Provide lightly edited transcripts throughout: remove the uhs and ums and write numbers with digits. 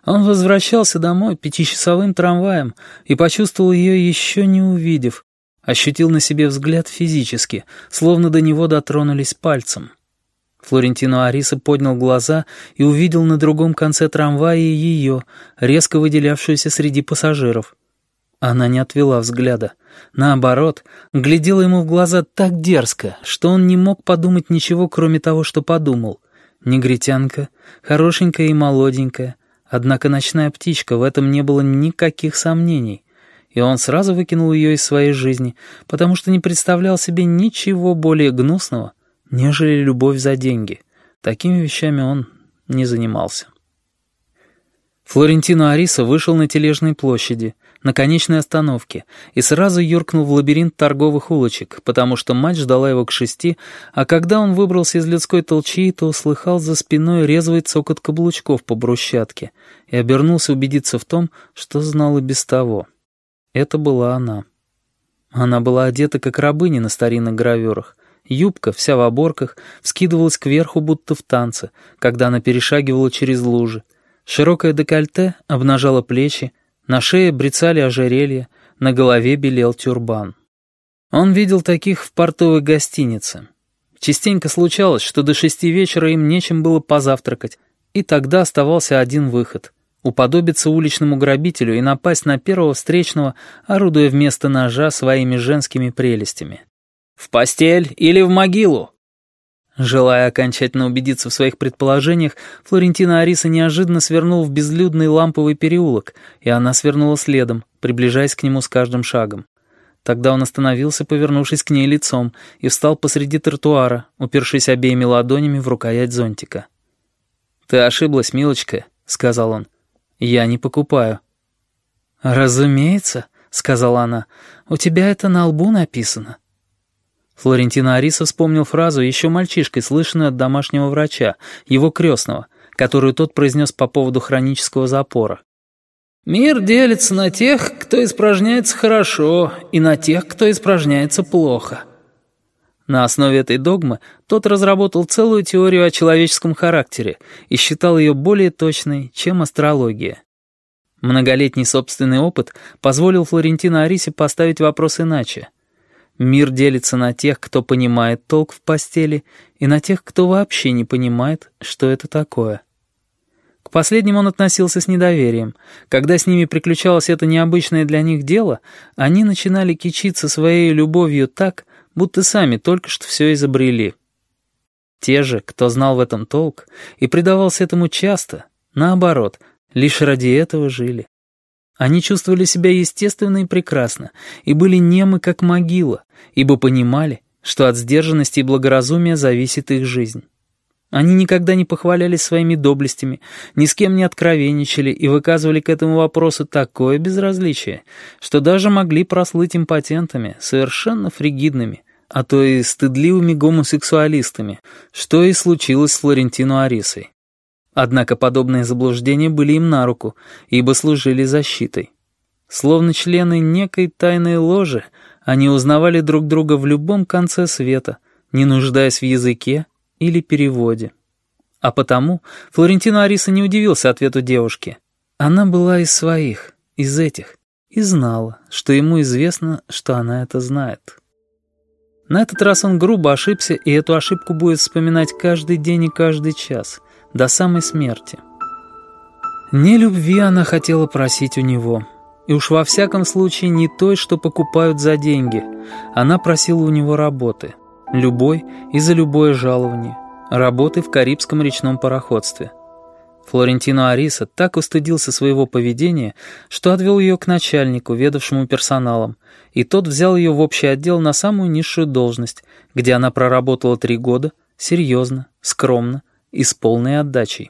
Он возвращался домой 5-часовым трамваем и почувствовал ее еще не увидев, ощутил на себе взгляд физически, словно до него дотронулись пальцем. Флорентино Ариса поднял глаза и увидел на другом конце трамвая ее, резко выделявшуюся среди пассажиров. Она не отвела взгляда. Наоборот, глядела ему в глаза так дерзко, что он не мог подумать ничего, кроме того, что подумал. Негритянка, хорошенькая и молоденькая, однако ночная птичка, в этом не было никаких сомнений. И он сразу выкинул ее из своей жизни, потому что не представлял себе ничего более гнусного, нежели любовь за деньги. Такими вещами он не занимался. Флорентино Ариса вышел на Тележной площади, на конечной остановке, и сразу юркнул в лабиринт торговых улочек, потому что мать ждала его к 6, а когда он выбрался из людской толчии, то услыхал за спиной резвый цокот каблучков по брусчатке и обернулся убедиться в том, что знал и без того. Это была она. Она была одета, как рабыня на старинных гравюрах. Юбка, вся в оборках, вскидывалась кверху, будто в танце, когда она перешагивала через лужи. Широкое декольте обнажало плечи, на шее брецали ожерелья, на голове белел тюрбан. Он видел таких в портовой гостинице. Частенько случалось, что до 6 вечера им нечем было позавтракать, и тогда оставался один выход — уподобиться уличному грабителю и напасть на первого встречного, орудуя вместо ножа своими женскими прелестями. «В постель или в могилу?» Желая окончательно убедиться в своих предположениях, Флорентино Ариса неожиданно свернул в безлюдный ламповый переулок, и она свернула следом, приближаясь к нему с каждым шагом. Тогда он остановился, повернувшись к ней лицом, и встал посреди тротуара, упершись обеими ладонями в рукоять зонтика. «Ты ошиблась, милочка», — сказал он. «Я не покупаю». «Разумеется», — сказала она, — «у тебя это на лбу написано». Флорентино Ариса вспомнил фразу, еще мальчишкой слышанную от домашнего врача, его крестного, которую тот произнес по поводу хронического запора. «Мир делится на тех, кто испражняется хорошо, и на тех, кто испражняется плохо». На основе этой догмы тот разработал целую теорию о человеческом характере и считал ее более точной, чем астрология. Многолетний собственный опыт позволил Флорентино Арисе поставить вопрос иначе. Мир делится на тех, кто понимает толк в постели, и на тех, кто вообще не понимает, что это такое. К последним он относился с недоверием. Когда с ними приключалось это необычное для них дело, они начинали кичиться своей любовью так, будто сами только что все изобрели. Те же, кто знал в этом толк и предавался этому часто, наоборот, лишь ради этого жили. Они чувствовали себя естественно и прекрасно, и были немы, как могила, ибо понимали, что от сдержанности и благоразумия зависит их жизнь. Они никогда не похвалялись своими доблестями, ни с кем не откровенничали и выказывали к этому вопросу такое безразличие, что даже могли прослыть импотентами, совершенно фригидными, а то и стыдливыми гомосексуалистами, что и случилось с Флорентино Арисой. Однако подобные заблуждения были им на руку, ибо служили защитой. Словно члены некой тайной ложи, они узнавали друг друга в любом конце света, не нуждаясь в языке или переводе. А потому Флорентино Ариса не удивился ответу девушки. Она была из своих, из этих, и знала, что ему известно, что она это знает. На этот раз он грубо ошибся, и эту ошибку будет вспоминать каждый день и каждый час, до самой смерти. Не любви она хотела просить у него, и уж во всяком случае не той, что покупают за деньги. Она просила у него работы, любой и за любое жалование, работы в Карибском речном пароходстве. Флорентино Ариса так устыдился своего поведения, что отвел ее к начальнику, ведавшему персоналом, и тот взял ее в общий отдел на самую низшую должность, где она проработала 3 года, серьезно, скромно и с полной отдачей.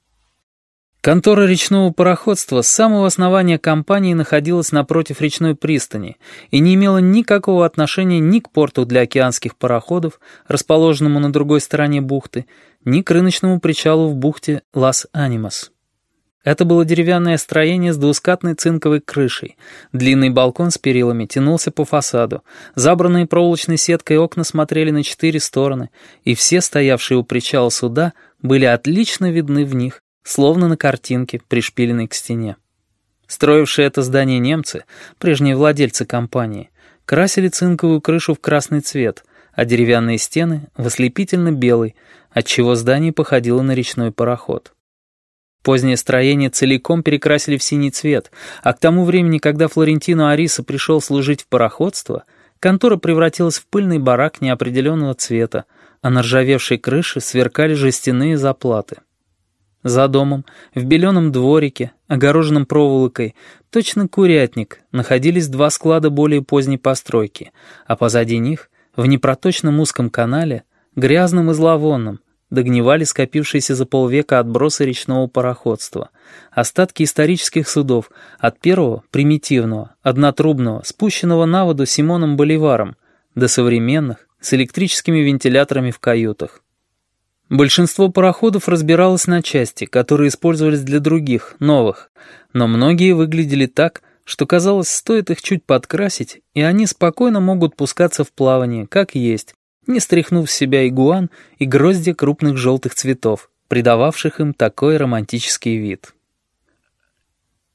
Контора речного пароходства с самого основания компании находилась напротив речной пристани и не имела никакого отношения ни к порту для океанских пароходов, расположенному на другой стороне бухты, ни к рыночному причалу в бухте Лас-Анимас. Это было деревянное строение с двускатной цинковой крышей. Длинный балкон с перилами тянулся по фасаду. Забранные проволочной сеткой окна смотрели на 4 стороны, и все стоявшие у причала суда были отлично видны в них, словно на картинке, пришпиленной к стене. Строившие это здание немцы, прежние владельцы компании, красили цинковую крышу в красный цвет, а деревянные стены — в ослепительно-белый, отчего здание походило на речной пароход. Позднее строение целиком перекрасили в синий цвет, а к тому времени, когда Флорентино Ариса пришел служить в пароходство, контора превратилась в пыльный барак неопределенного цвета, а на ржавевшей крыше сверкали жестяные заплаты. За домом, в беленом дворике, огороженном проволокой, точно курятник, находились два склада более поздней постройки, а позади них, в непроточном узком канале, грязном и зловонном, догнивали скопившиеся за полвека отбросы речного пароходства, остатки исторических судов, от первого, примитивного, однотрубного, спущенного на воду Симоном Боливаром, до современных, с электрическими вентиляторами в каютах. Большинство пароходов разбиралось на части, которые использовались для других, новых, но многие выглядели так, что, казалось, стоит их чуть подкрасить, и они спокойно могут пускаться в плавание, как есть, не стряхнув с себя игуан и гроздья крупных желтых цветов, придававших им такой романтический вид.